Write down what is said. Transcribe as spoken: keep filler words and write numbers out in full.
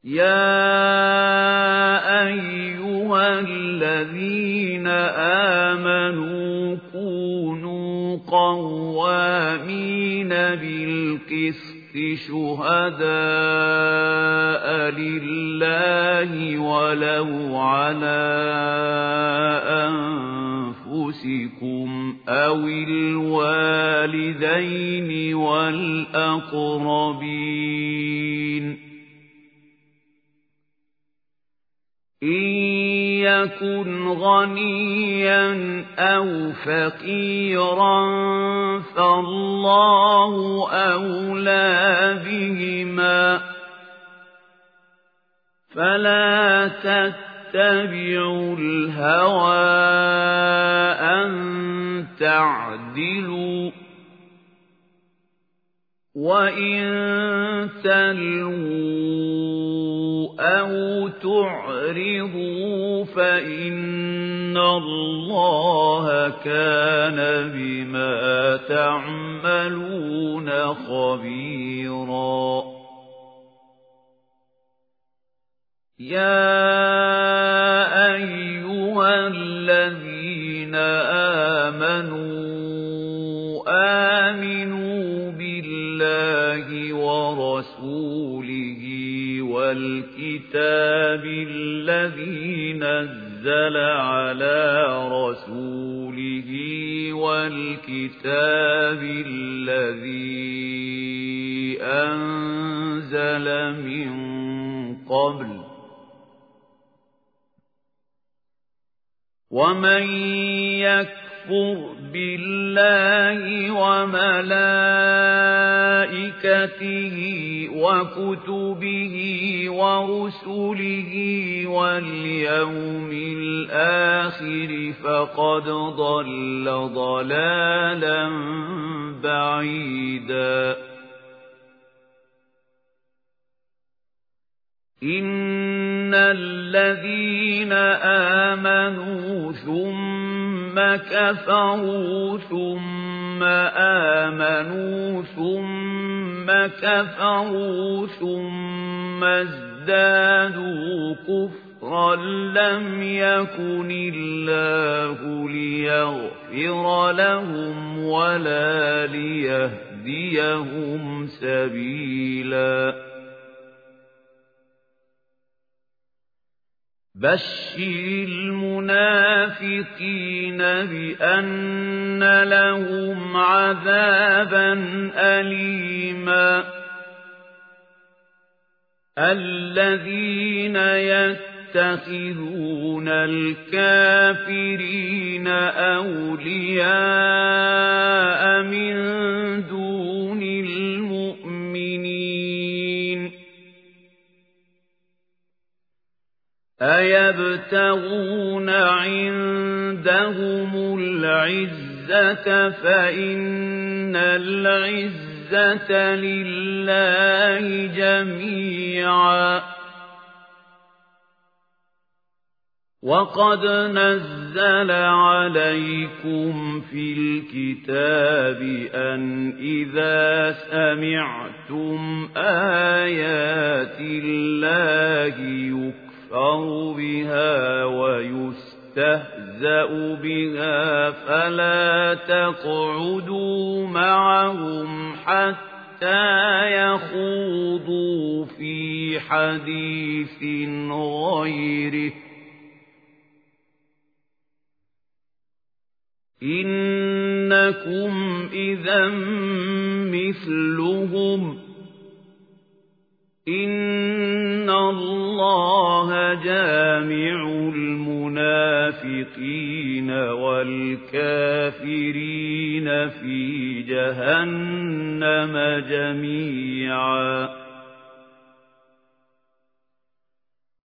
يَا أَيُّهَا الَّذِينَ آمَنُوا كُونُوا قَوَّامِينَ بِالْقِسْطِ شُهَدَاءَ لِلَّهِ وَلَوْ عَلَىٰ أَنفُسِكُمْ أَوِ الْوَالِدَيْنِ وَالْأَقْرَبِينَ إِن يَكُنْ غَنِيًّا أَوْ فَقِيرًا فَاللَّهُ أَوْلَىٰ بِهِمَا ۖ فَلَا تَتَّبِعُوا الْهَوَىٰ أَن تَعْدِلُوا ۚ وَإِن تَلْوُوا أَوْ تُعْرِضُوا فَإِنَّ اللَّهَ كَانَ بِمَا تَعْمَلُونَ خَبِيرًا. يَا أَيُّهَا الَّذِينَ آمَنُوا آمِنُوا بِاللَّهِ وَرَسُولِهِ وَالْكِتَابِ الَّذِي نَزَّلَ عَلَىٰ رَسُولِهِ وَالْكِتَابِ الَّذِي أَنزَلَ مِن قَبْلُ ۚ وَمَن يَكْفُرْ بِاللَّهِ وَمَلَائِكَتِهِ وَكُتُبِهِ وَرُسُلِهِ وَالْيَوْمِ الْآخِرِ فَقَدْ ضَلَّ ضَلَالًا بَعِيدًا. إِنَّ الَّذِينَ آمَنُوا ثُمَّ كَفَرُوا ثُمَّ آمَنُوا ثُمَّ كَفَرُوا ثُمَّ ازْدَادُوا كُفْرًا لَّمْ يَكُنِ اللَّهُ لِيَغْفِرَ لَهُمْ وَلَا لِيَهْدِيَهُمْ سَبِيلًا. بَشِّرِ الْمُنَافِقِينَ بِأَنَّ لَهُمْ عَذَابًا أَلِيمًا. الَّذِينَ يَتَّخِذُونَ الْكَافِرِينَ أَوْلِيَاءَ مِن دُونِ الْمُؤْمِنِينَ أَيَبْتَغُونَ عِندَهُمُ الْعِزَّةَ فَإِنَّ الْعِزَّةَ لِلَّهِ جَمِيعًا. وَقَدْ نَزَّلَ عَلَيْكُمْ فِي الْكِتَابِ أَنْ إِذَا سَمِعْتُمْ آيَاتِ اللَّهِ يُكْفَرُ بِهَا وَيُسْتَهْزَأُ بِهَا فَلَا تَقْعُدُوا مَعَهُمْ حَتَّىٰ يَخُوضُوا فِي حَدِيثٍ غَيْرِهِ ۚ إِنَّكُمْ إِذًا مِّثْلُهُمْ ۗ إِنَّ اللَّهَ جَامِعُ الْمُنَافِقِينَ وَالْكَافِرِينَ فِي جَهَنَّمَ جَمِيعًا.